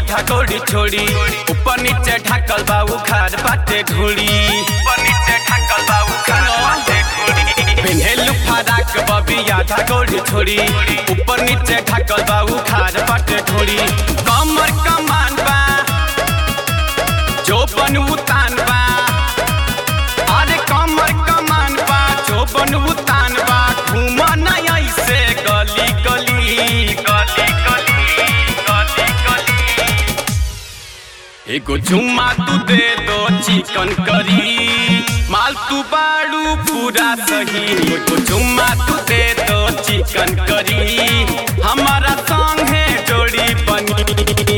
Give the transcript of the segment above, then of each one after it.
आधा गोड़ी छोड़ी ऊपर नीचे ढकल बा उखाड़ बाटे ढूड़ी ऊपर नीचे ढकल बा उखाड़ बाटे ढूड़ी पेन्हेलु फराक बबी आधा गोड़ी छोड़ी ऊपर नीचे ढकल बा उखाड़ बाटे ढूड़ी कमर कमान बा जो बन उतान बा अरे कमर कमान बा जो बन उतान बा घूम नहीं ऐसे गली गली गली गली गली गली एगो चुम्मा तू दे दो चिकन करी माल तू बाड़ू पूरा सही एगो चुम्मा तू दे दो चिकन करी हमारा संग है जोड़ी बनी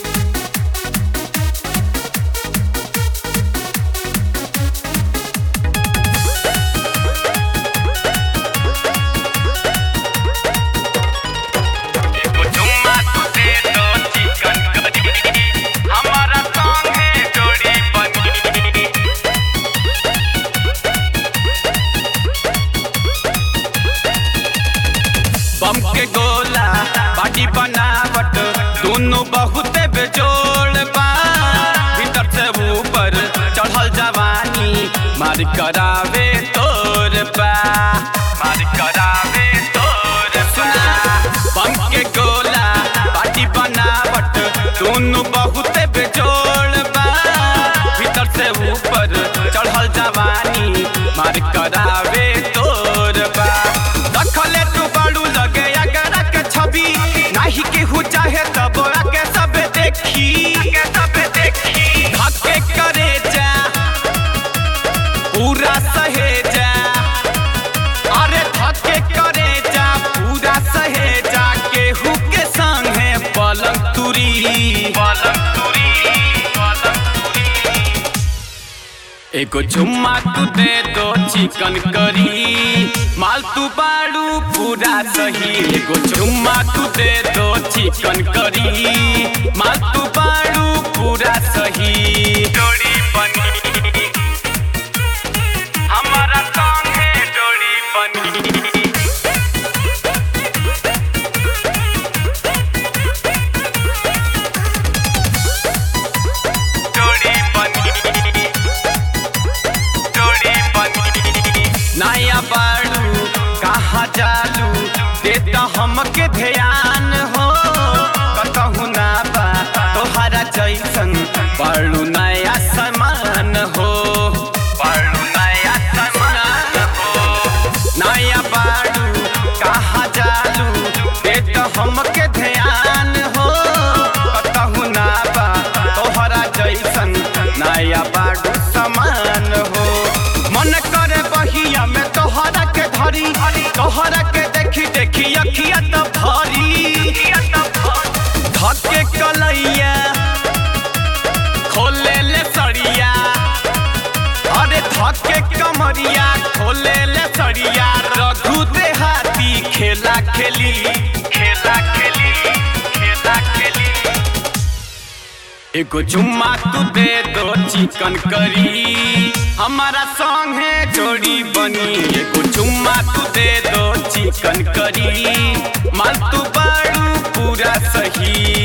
बम के गोला बाटी बनावट दोनों बहुत बेजोड़ बा भीतर से ऊपर चढ़ल जवानी मार करावे तोर बा मार करावे तोर सुना बम के गोला बाटी बनावट दोनों बहुत बेजोड़ बा भीतर से ऊपर चढ़ल जवानी मार करावे तोर बा रखले तू बाड़ू लगे अगर के छवि नहीं केहू चाहे तब आके सब देखी धक्के करे जा पूरा सहे जा अरे धक्के करे जा पूरा सहे जा केहू के संग है पलंग तुरी एगो चुम्मा तू दे दो चिकन करी माल तू बाड़ू पूरा सही एगो चुम्मा तू दे दो चिकन करी माल तू बाड़ू पूरा सही जोड़ी बनी हमारा संग है जोड़ी बनी नया बाड़ू कहाँ जालू देता हमके ध्यान हो कतहु ना बा तोहरा जैसन बाड़ू नया सामान हो बाड़ू नया सामान हो नया बाड़ू कहाँ जालू देता हमके ध्यान हो कतहु ना बा तोहरा जैसन नया बाड़ू सामान हो मन करे बहिया में तोहरा के धरी तोहरा के देखी देखी अखिया तो भरी धक्के कलैया खोले ले सड़िया अरे धक्के कमरिया खोले ले सड़िया रघु देहाती खेला खेली एगो चुम्मा तू दे दो चिकन करी हमारा संग है जोड़ी बनी एगो चुम्मा तू दे दो चिकन करी माल तू बाड़ू पूरा सही।